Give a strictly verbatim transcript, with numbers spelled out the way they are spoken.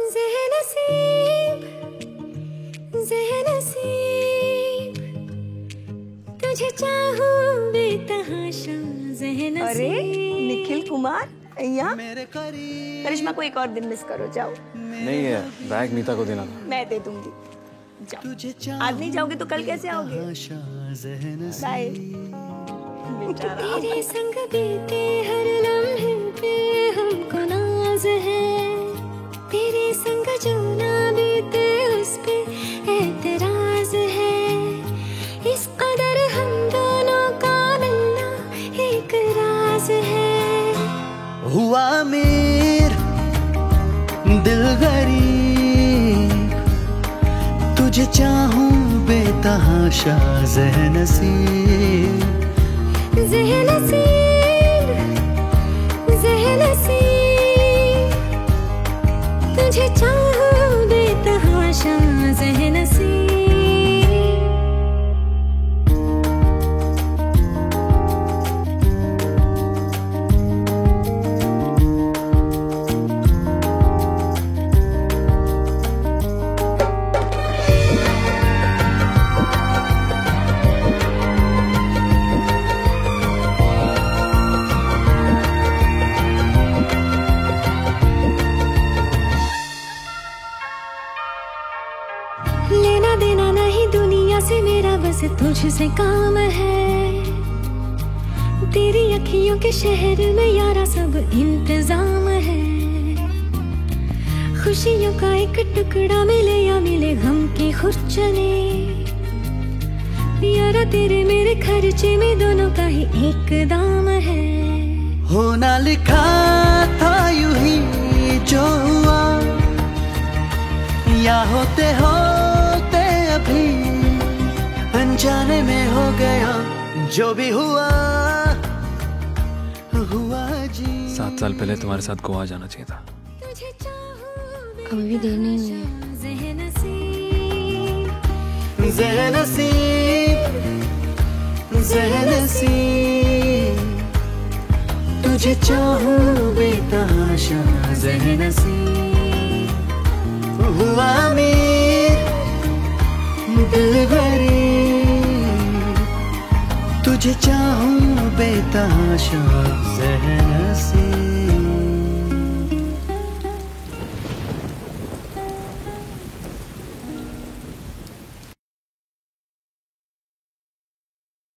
ज़ेहनसीब ज़ेहनसीब तुझे चाहूं बेतहाशा ज़ेहनसीब। अरे निखिल कुमार यहाँ? करिश्मा को एक और दिन मिस करो, जाओ। नहीं है, बैग नीता को देना था। मैं दे दूंगी, जाओ। आज नहीं जाओगे तो कल कैसे आओगे? बाय। तेरे संग बीते हर लम्हे पे हमको नाज है, तेरे संग जो ना बीते उस पे एतराज है। इस कदर हम दोनों का मिलना एक राज है। हुआ मेर दिल गरीब, तुझे चाहूं बेतहाशा ज़ेहनसीब। ज़ेहनसीब ज़ेहनसीब तुझे चाहूं बेतहाशा ज़ेहनसीब। लेना देना नहीं दुनिया से मेरा, बस तुझसे काम है। तेरी अखियों के शहर में यारा सब इंतजाम है। खुशियों का एक टुकड़ा मिले या मिले गम की खुरचने, यारा तेरे मेरे खर्चे में दोनों का ही एक दाम है। होना लिखा था यूं ही जो हुआ, या होते होते अभी अनजाने में हो गया। जो भी हुआ हुआ जी। सात साल पहले तुम्हारे साथ गोवा जाना चाहिए था। अभी भी देर नहीं हुई। ज़ेहनसीब ज़ेहनसीब तुझे चाहूं बेतहाशा ज़ेहनसीब। हुआ मेर दिल गरीब, तुझे चाहूं बेतहाशा ज़ेहनसीब।